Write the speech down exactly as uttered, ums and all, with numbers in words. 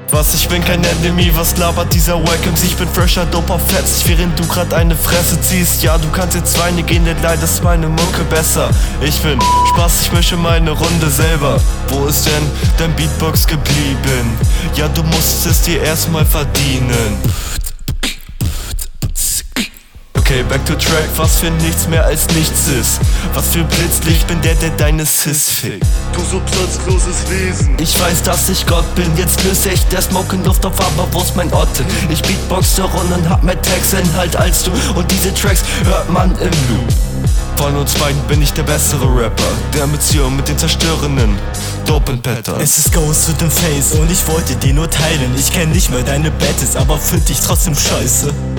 Was, ich bin kein Enemy, was labert dieser Welcomes? Ich bin fresher, doper, fetzt, während du grad eine Fresse ziehst. Ja, du kannst jetzt Weine gehen, denn leider ist meine Mucke besser. Ich bin Spaß, ich mische meine Runde selber. Wo ist denn dein Beatbox geblieben? Ja, du musst es dir erstmal verdienen. Okay, back to track, was für nichts mehr als nichts ist. Was für Blitzlicht, bin der, der deine Sis fickt. Du substanzloses Wesen. Ich weiß, dass ich Gott bin, jetzt löse ich der Smoking-Luft auf, aber wo ist mein Otte? Ich beatboxe rund und hab mehr Textinhalt als du, und diese Tracks hört man im Loop. Von uns beiden bin ich der bessere Rapper, der in Beziehung mit den zerstörenden dopen Pattern. Es ist Ghost with dem Face und ich wollte dir nur teilen. Ich kenn nicht mehr deine Battles, aber find dich trotzdem scheiße.